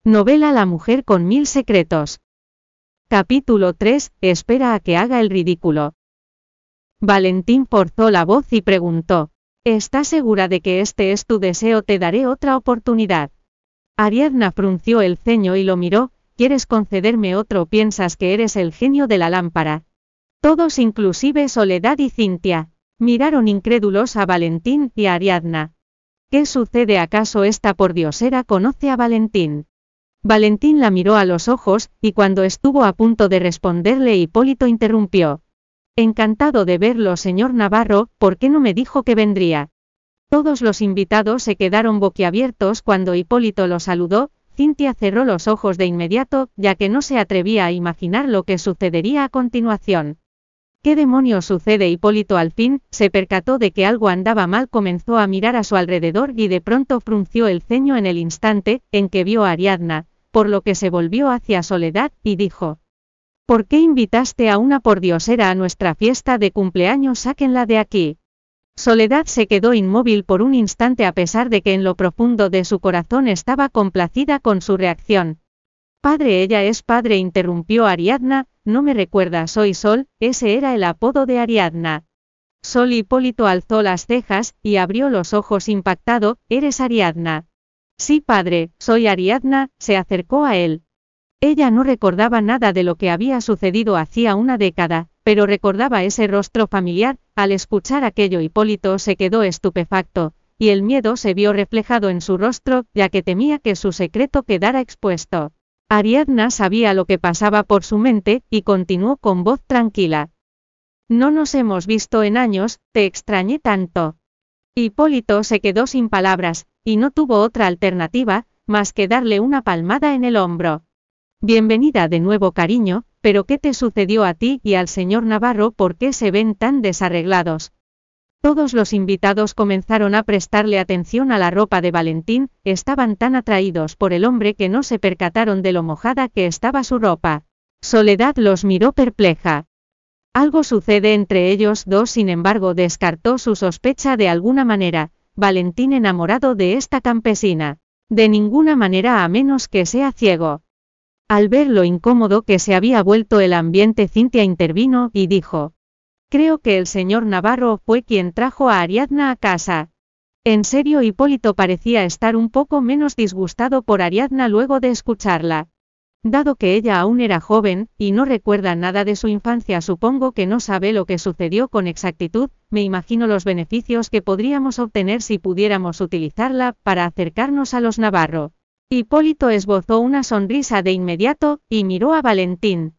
Novela La mujer con 1000 secretos. Capítulo 3. Espera a que haga el ridículo. Valentín forzó la voz y preguntó: ¿Estás segura de que este es tu deseo? Te daré otra oportunidad. Ariadna frunció el ceño y lo miró. ¿Quieres concederme otro? ¿Piensas que eres el genio de la lámpara? Todos, inclusive Soledad y Cintia, miraron incrédulos a Valentín y a Ariadna. ¿Qué sucede? ¿Acaso esta pordiosera conoce a Valentín? Valentín la miró a los ojos, y cuando estuvo a punto de responderle, Hipólito interrumpió: Encantado de verlo, señor Navarro, ¿por qué no me dijo que vendría? Todos los invitados se quedaron boquiabiertos cuando Hipólito lo saludó. Cintia cerró los ojos de inmediato, ya que no se atrevía a imaginar lo que sucedería a continuación. ¿Qué demonios sucede? Hipólito al fin se percató de que algo andaba mal, comenzó a mirar a su alrededor y de pronto frunció el ceño en el instante en que vio a Ariadna, por lo que se volvió hacia Soledad y dijo: ¿Por qué invitaste a una pordiosera a nuestra fiesta de cumpleaños? Sáquenla de aquí. Soledad se quedó inmóvil por un instante, a pesar de que en lo profundo de su corazón estaba complacida con su reacción. Padre, ella es padre, interrumpió Ariadna. No me recuerda, soy Sol, ese era el apodo de Ariadna. Sol. Hipólito alzó las cejas y abrió los ojos impactado. ¿Eres Ariadna? Sí, padre, soy Ariadna. Se acercó a él. Ella no recordaba nada de lo que había sucedido hacía una década, pero recordaba ese rostro familiar. Al escuchar aquello, Hipólito se quedó estupefacto, y el miedo se vio reflejado en su rostro, ya que temía que su secreto quedara expuesto. Ariadna sabía lo que pasaba por su mente, y continuó con voz tranquila: No nos hemos visto en años, te extrañé tanto. Hipólito se quedó sin palabras, y no tuvo otra alternativa, más que darle una palmada en el hombro. Bienvenida de nuevo, cariño, pero ¿qué te sucedió a ti y al señor Navarro? ¿Por qué se ven tan desarreglados? Todos los invitados comenzaron a prestarle atención a la ropa de Valentín. Estaban tan atraídos por el hombre que no se percataron de lo mojada que estaba su ropa. Soledad los miró perpleja. Algo sucede entre ellos dos, sin embargo descartó su sospecha de alguna manera. Valentín enamorado de esta campesina. De ninguna manera, a menos que sea ciego. Al ver lo incómodo que se había vuelto el ambiente, Cintia intervino y dijo: Creo que el señor Navarro fue quien trajo a Ariadna a casa. En serio. Hipólito parecía estar un poco menos disgustado por Ariadna luego de escucharla. Dado que ella aún era joven, y no recuerda nada de su infancia, supongo que no sabe lo que sucedió con exactitud. Me imagino los beneficios que podríamos obtener si pudiéramos utilizarla para acercarnos a los Navarro. Hipólito esbozó una sonrisa de inmediato, y miró a Valentín.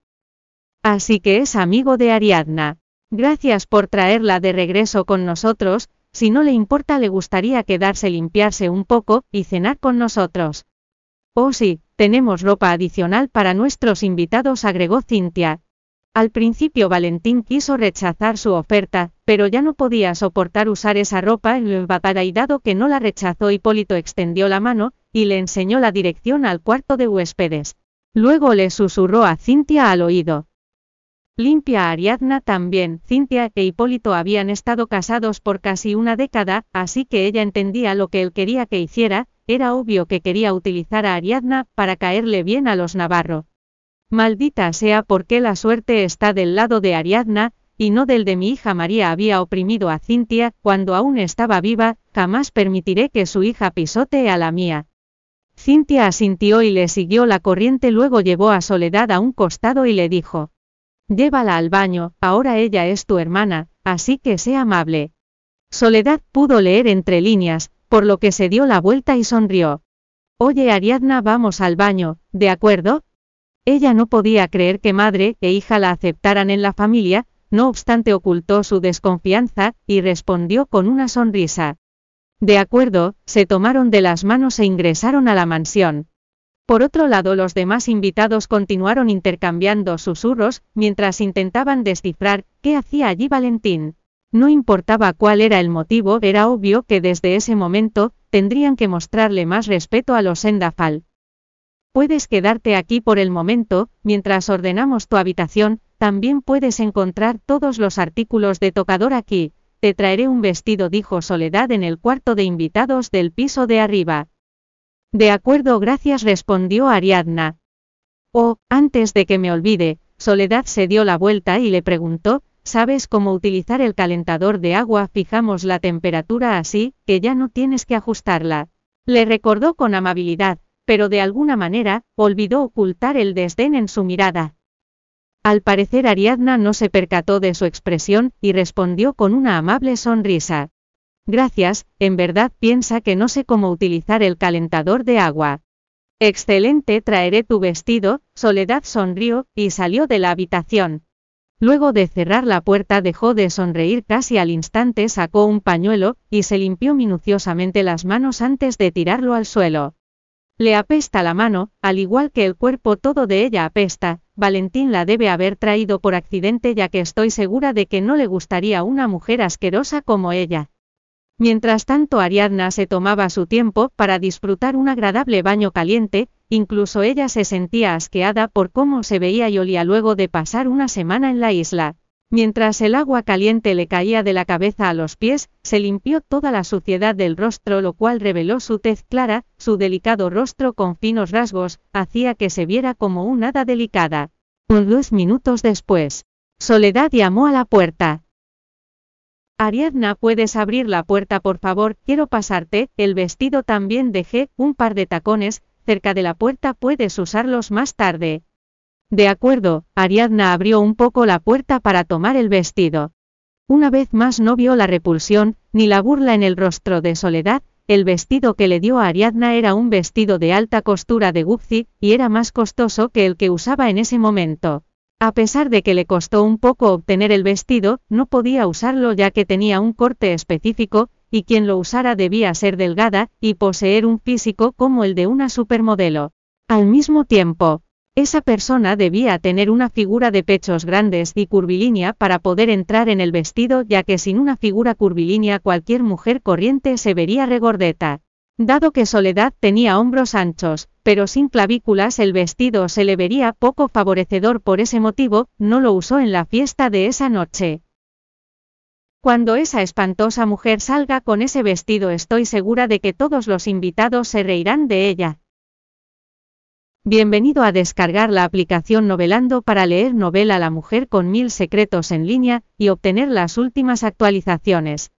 Así que es amigo de Ariadna. Gracias por traerla de regreso con nosotros. Si no le importa, le gustaría quedarse, limpiarse un poco, y cenar con nosotros. Oh sí, tenemos ropa adicional para nuestros invitados, agregó Cintia. Al principio Valentín quiso rechazar su oferta, pero ya no podía soportar usar esa ropa empapada, y dado que no la rechazó, Hipólito extendió la mano y le enseñó la dirección al cuarto de huéspedes. Luego le susurró a Cintia al oído: Limpia a Ariadna también. Cintia e Hipólito habían estado casados por casi una década, así que ella entendía lo que él quería que hiciera. Era obvio que quería utilizar a Ariadna para caerle bien a los Navarro. Maldita sea, porque la suerte está del lado de Ariadna, y no del de mi hija María. Había oprimido a Cintia cuando aún estaba viva. Jamás permitiré que su hija pisotee a la mía. Cintia asintió y le siguió la corriente. Luego llevó a Soledad a un costado y le dijo: Llévala al baño, ahora ella es tu hermana, así que sé amable. Soledad pudo leer entre líneas, por lo que se dio la vuelta y sonrió. Oye, Ariadna, vamos al baño, ¿de acuerdo? Ella no podía creer que madre e hija la aceptaran en la familia. No obstante, ocultó su desconfianza y respondió con una sonrisa. De acuerdo. Se tomaron de las manos e ingresaron a la mansión. Por otro lado, los demás invitados continuaron intercambiando susurros, mientras intentaban descifrar qué hacía allí Valentín. No importaba cuál era el motivo, era obvio que desde ese momento tendrían que mostrarle más respeto a los Sendafal. Puedes quedarte aquí por el momento, mientras ordenamos tu habitación. También puedes encontrar todos los artículos de tocador aquí. Te traeré un vestido, dijo Soledad en el cuarto de invitados del piso de arriba. De acuerdo, gracias, respondió Ariadna. Oh, antes de que me olvide, Soledad se dio la vuelta y le preguntó, ¿sabes cómo utilizar el calentador de agua? Fijamos la temperatura así, que ya no tienes que ajustarla. Le recordó con amabilidad, pero de alguna manera, olvidó ocultar el desdén en su mirada. Al parecer Ariadna no se percató de su expresión, y respondió con una amable sonrisa. Gracias, en verdad piensa que no sé cómo utilizar el calentador de agua. Excelente, traeré tu vestido. Soledad sonrió, y salió de la habitación. Luego de cerrar la puerta dejó de sonreír casi al instante, sacó un pañuelo, y se limpió minuciosamente las manos antes de tirarlo al suelo. Le apesta la mano, al igual que el cuerpo, todo de ella apesta. Valentín la debe haber traído por accidente, ya que estoy segura de que no le gustaría una mujer asquerosa como ella. Mientras tanto Ariadna se tomaba su tiempo para disfrutar un agradable baño caliente, incluso ella se sentía asqueada por cómo se veía y olía luego de pasar una semana en la isla. Mientras el agua caliente le caía de la cabeza a los pies, se limpió toda la suciedad del rostro, lo cual reveló su tez clara, su delicado rostro con finos rasgos, hacía que se viera como un hada delicada. 10 minutos después, Soledad llamó a la puerta. Ariadna, ¿puedes abrir la puerta por favor? Quiero pasarte el vestido. También dejé un par de tacones cerca de la puerta, puedes usarlos más tarde. De acuerdo, Ariadna abrió un poco la puerta para tomar el vestido. Una vez más no vio la repulsión, ni la burla en el rostro de Soledad. El vestido que le dio a Ariadna era un vestido de alta costura de Gucci, y era más costoso que el que usaba en ese momento. A pesar de que le costó un poco obtener el vestido, no podía usarlo ya que tenía un corte específico, y quien lo usara debía ser delgada, y poseer un físico como el de una supermodelo. Al mismo tiempo, esa persona debía tener una figura de pechos grandes y curvilínea para poder entrar en el vestido, ya que sin una figura curvilínea cualquier mujer corriente se vería regordeta. Dado que Soledad tenía hombros anchos, pero sin clavículas, el vestido se le vería poco favorecedor. Por ese motivo, no lo usó en la fiesta de esa noche. Cuando esa espantosa mujer salga con ese vestido, estoy segura de que todos los invitados se reirán de ella. Bienvenido a descargar la aplicación Novelando para leer novela La mujer con 1000 secretos en línea, y obtener las últimas actualizaciones.